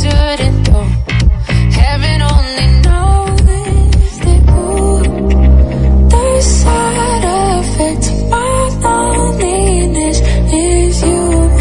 shouldn't go. Heaven only knows that, ooh, the side effect of my loneliness is you.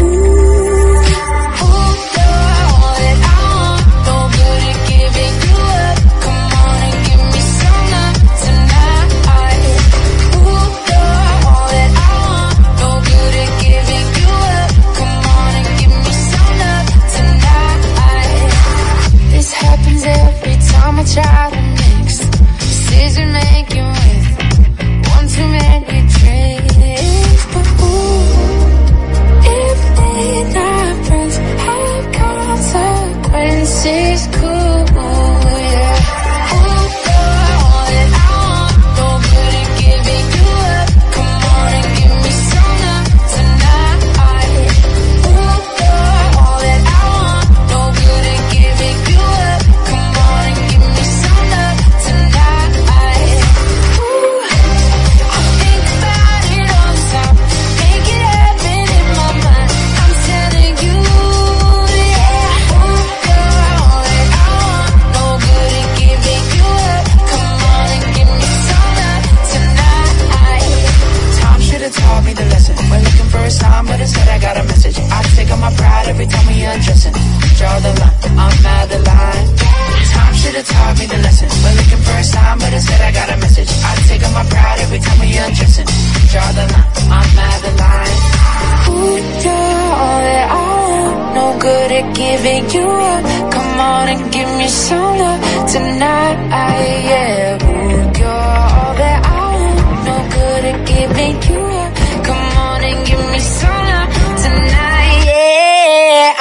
Try to mix decision making with one too many drinks. But ooh, if they're not friends, have consequences, cool, yeah. Ooh, you're all that I want, no good at giving you up. Come on and give me some love tonight. Ooh, you're all that I want, no good at giving you up. Come on and give me some love tonight. Ooh, I think about it all the time, make it happen in my mind. I'm telling you, yeah. Ooh, you're all that I want, no good at giving you up. Come on and give me some love tonight. Time should have taught me the lesson. We're looking for a sign, but instead I got a message. I take on my pride every time we undressing. Draw the line, I'm out the line. Time should have taught me the lesson. We're looking for a sign, but instead I got a message. I take on my pride every time we undressing. Draw the line, I'm out the line. Ooh, you're all that I want, no good at giving you up. Come on and give me some love tonight, yeah. Ooh, you're all that I want, no good at giving you up. Come on and give me some love tonight, yeah.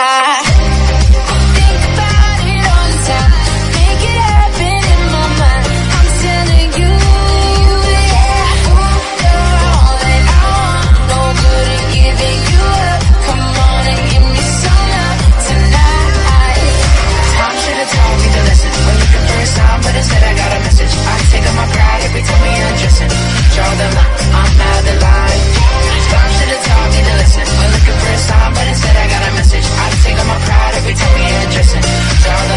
Instead I got a message. I take on my pride every time we undressing. Draw the line, I'm out the line. Time should have taught me to listen. We're looking for a sign, but instead I got a message. I take on my pride every time we undressing. Draw the